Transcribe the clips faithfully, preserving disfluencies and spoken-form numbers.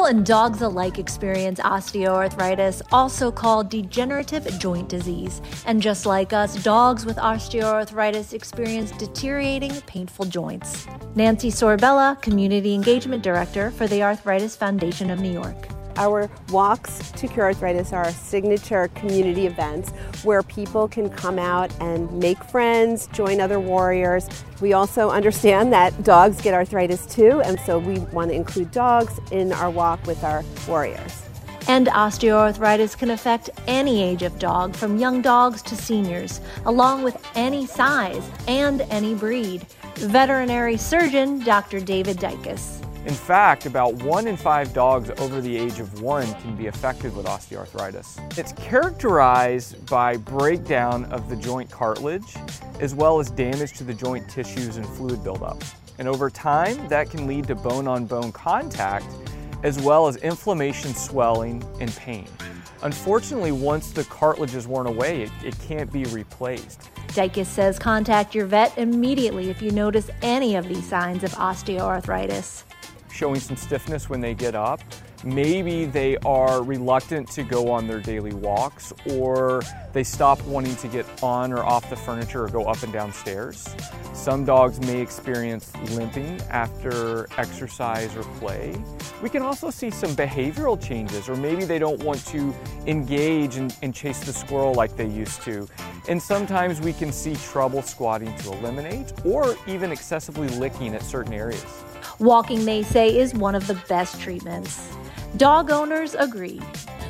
People and dogs alike experience osteoarthritis, also called degenerative joint disease. And just like us, dogs with osteoarthritis experience deteriorating, painful joints. Nancy Sorbella, Community Engagement Director for the Arthritis Foundation of New York. Our Walks to Cure Arthritis are our signature community events where people can come out and make friends, join other warriors. We also understand that dogs get arthritis too, and so we want to include dogs in our walk with our warriors. And osteoarthritis can affect any age of dog, from young dogs to seniors, along with any size and any breed. Veterinary surgeon Doctor David Dicus. In fact, about one in five dogs over the age of one can be affected with osteoarthritis. It's characterized by breakdown of the joint cartilage, as well as damage to the joint tissues and fluid buildup. And over time, that can lead to bone-on-bone contact, as well as inflammation, swelling, and pain. Unfortunately, once the cartilage is worn away, it, it can't be replaced. Dicus says contact your vet immediately if you notice any of these signs of osteoarthritis. Showing some stiffness when they get up. Maybe they are reluctant to go on their daily walks, or they stop wanting to get on or off the furniture or go up and down stairs. Some dogs may experience limping after exercise or play. We can also see some behavioral changes, or maybe they don't want to engage and, and chase the squirrel like they used to. And sometimes we can see trouble squatting to eliminate, or even excessively licking at certain areas. Walking, they say, is one of the best treatments. Dog owners agree.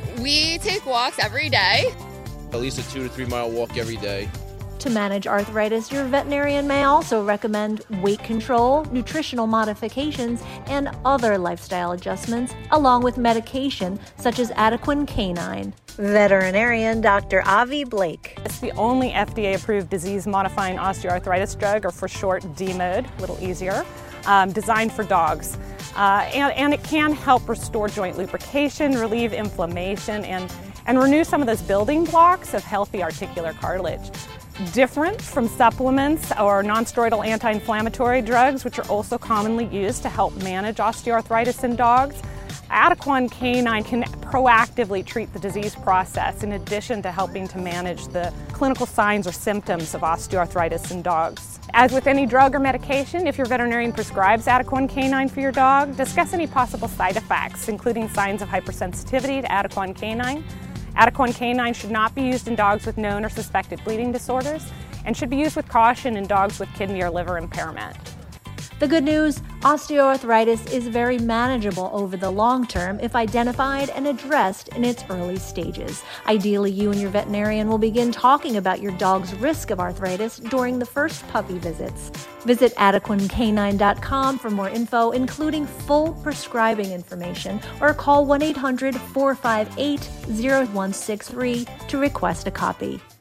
We take walks every day. At least a two to three mile walk every day. To manage arthritis, your veterinarian may also recommend weight control, nutritional modifications, and other lifestyle adjustments, along with medication such as Adequan Canine. Veterinarian Doctor Avi Blake. It's the only F D A-approved disease-modifying osteoarthritis drug, or for short, D M O D, a little easier, um, designed for dogs. Uh, and, and it can help restore joint lubrication, relieve inflammation, and, and renew some of those building blocks of healthy articular cartilage. Different from supplements or non-steroidal anti-inflammatory drugs, which are also commonly used to help manage osteoarthritis in dogs, Adequan Canine can proactively treat the disease process in addition to helping to manage the clinical signs or symptoms of osteoarthritis in dogs. As with any drug or medication, if your veterinarian prescribes Adequan Canine for your dog, discuss any possible side effects, including signs of hypersensitivity to Adequan Canine. Adequan Canine should not be used in dogs with known or suspected bleeding disorders, and should be used with caution in dogs with kidney or liver impairment. The good news, osteoarthritis is very manageable over the long term if identified and addressed in its early stages. Ideally, you and your veterinarian will begin talking about your dog's risk of arthritis during the first puppy visits. Visit adequan canine dot com for more info, including full prescribing information, or call one eight hundred, four five eight, zero one six three to request a copy.